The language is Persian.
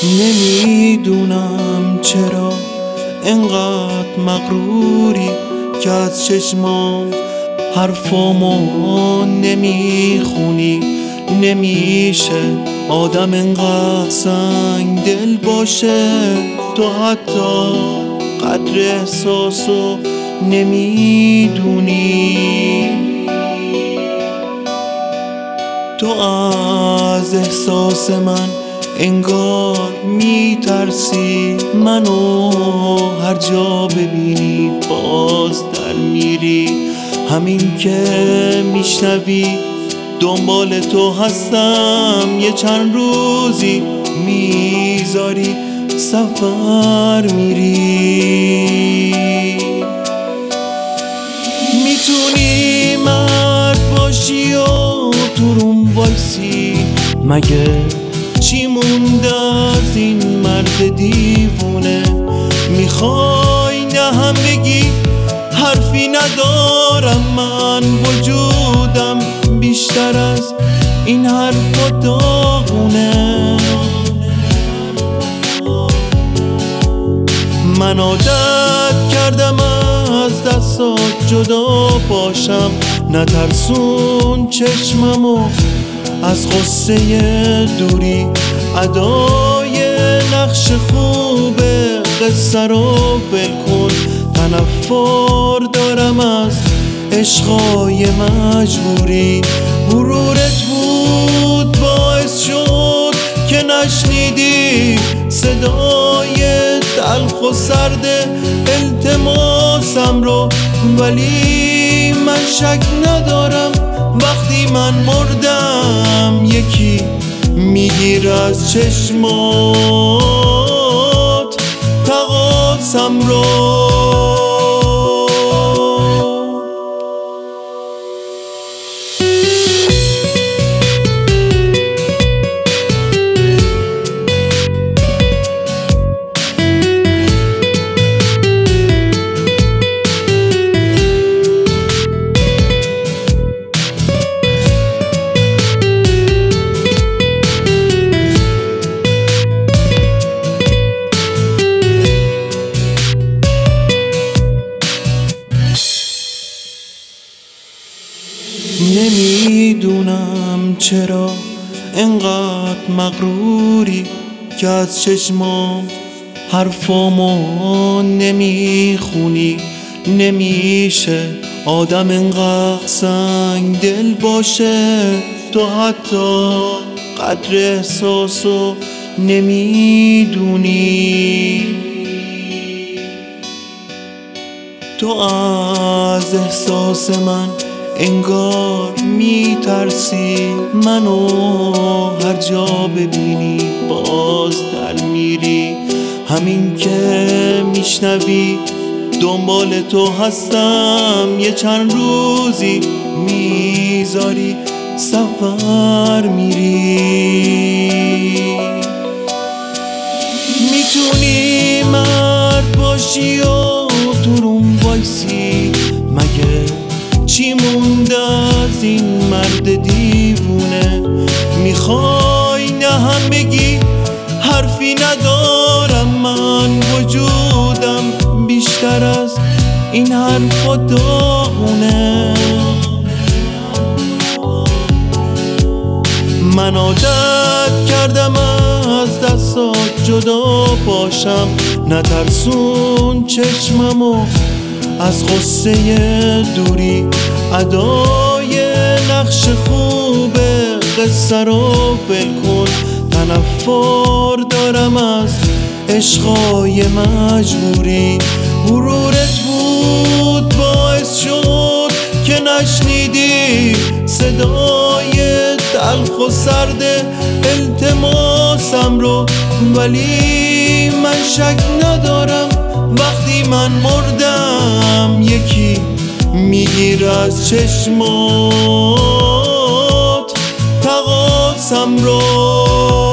نمیدونم چرا انقدر مغروری که از چشمام حرفامو نمیخونی. نمیشه آدم انقدر سنگ دل باشه، تو حتی قدر احساسو نمیدونی. تو از احساس من انگار میترسی، منو هر جا ببینی باز در میری. همین که میشنوی دنبال تو هستم، یه چند روزی میذاری سفر میری. میتونی مرد باشی و تو روم وایسی، مگه چی مونده از این مرد دیوونه؟ میخوای نه هم بگی حرفی ندارم، من وجودم بیشتر از این حرفا داغونه. من عادت کردم از دستات جدا باشم، نترسون چشممو از غصه دوری. ادای نقش خوب قصه رو ول کن، تنفر دارم از عشقای مجبوری. غرورت بود باعث شد که نشنیدی صدای تلخ و سرد التماسم رو، ولی من شک ندارم وقتی من مردم یکی میگیر از چشمات تقاسم رو. نمیدونم چرا انقدر مغروری که از چشمام حرفامو نمیخونی. نمیشه آدم انقدر سنگ دل باشه، تو حتی قدر احساسو نمیدونی. تو از احساس من انگار میترسی، منو هر جا ببینی باز در میری. همین که میشنوی دنبال تو هستم، یه چند روزی میذاری سفر میری. میتونی مرد باشی و تو روم وایسی، مگه چی مونده از این مرد دیوونه؟ میخوای نه هم بگی حرفی ندارم، من وجودم بیشتر از این حرفا داغونه. من عادت کردم از دستات جدا باشم، نترسون چشممو از غصه دوری. ادای نقش خوب قصه رو ول کن، تنفر دارم از عشقای مجبوری. غرورت بود باعث شد که نشنیدی صدای تلخ و سرد التماسم رو، ولی من شک ندارم وقتی من مردم یکی میگیر از چشمات تقاسم رو.